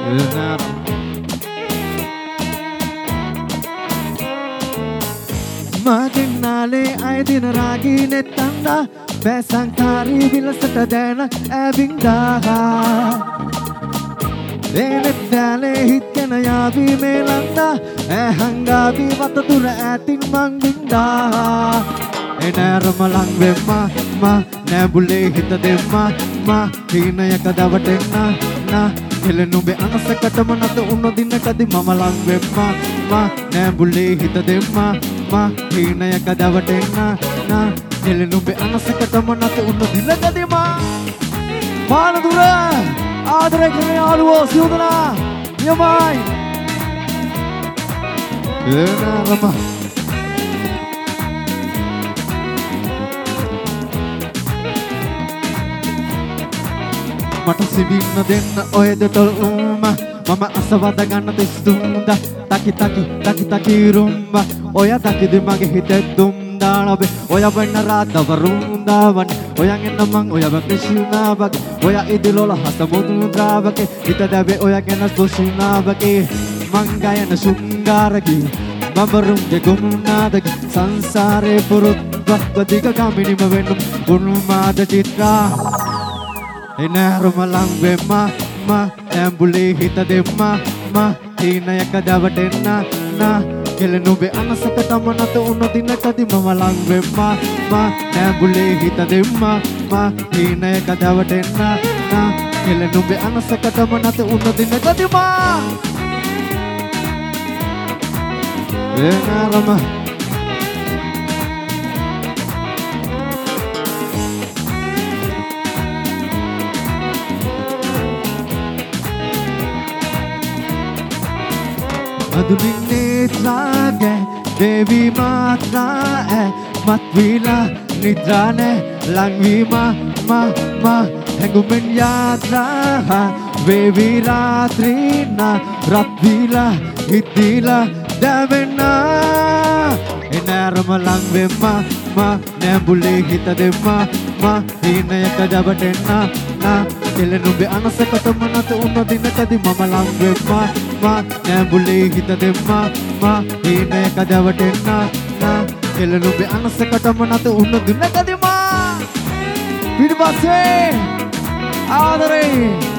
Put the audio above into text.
මගෙන්නාලේ අයදින රාගී නෙත්තන්දා බැසංකාරී විලසට දැන ඇවින්දා එනෙත්තාලේ හිත්කෙන යාවී මේලන්දා ඇහංගාවී වතදුර ඇතින් මංගින්දා එනෑරම ලංවෙම්මා මා නෑබුලේ හිත දෙම්මා මා හීනයක දවටෙන්නා නා කෙලනුබේ අනසකටම නත උන්නොදින්නකදි මම ලංවෙම්මා මා නෑබුලේ හිත දෙම්මා මා හීනයක දවටෙන්නා නා කෙලනුබේ අනසකටම නත උන්නොදින්නකදි මා මානදුර ආදරය කරන යාළුවෝ සියලු දෙනා නියමයි එනෑරම මට සිවින්න දෙන්න ඔය දෙතොල් මම අසවද ගන්න තිස්තුන්ද තකි රුම්බ ඔය තකිදි මගේ හිතේ දුම්දා නබේ ඔය වෙන්න රාතවරුන්දා වන්නේ ඔයන් එන්න මං ඔයව ක්‍රිෂ්ණා වගේ ඔය ඉදිලොල හත මුදුන්දා වගේ හිත දැවේ ඔය ගැන සුෂිනා වගේ මං ගයන සුංගාරකි බඹරුන්ගේ ගුණාදකි සංසාරේ පුරුද්දක් දිග ගමිනිම වෙනුම් ගුණමාද චිත්‍රා එනෑරුම ලංවෙම්මා මා ඇම්බුලේ හිත දෙම්මා මා හීනයක දවටෙන්නා නා කෙලනුබේ අනසකටම නත උන්නොදින්නකදි මම ලංවෙම්මා මා ඇම්බුලේ හිත දෙම්මා මා හීනයක දවටෙන්නා නා කෙලනුබේ අනසකටම නත උන්නොදින්නකදි මා එනෑරුම අදුලින්නේ ත්‍රාගේ දේවි මාත්‍රා මත්විලා නිද්‍රානේ ලංවීමා මා හැඟුමෙන් යාත්‍රා වේවි රාත්‍රීනා රත්විලා හිතිලා දැවෙන්නා එනෑරම ලංවෙම්මා මා නෑඹුලේ හිත දෙම්මා මා හීනයක දවටෙන්නා නා කෙලනුබේ අනසකටම නත උන්නොදින්නකදි මම ලංවෙම්මා මා නෑඹුලේ හිත දෙම්මා මා හීනයක දවටෙන්නා නා කෙලනුබේ අනසකටම නත උන්නොදින්නකදි මා පිටිපස්සේ ආදරේ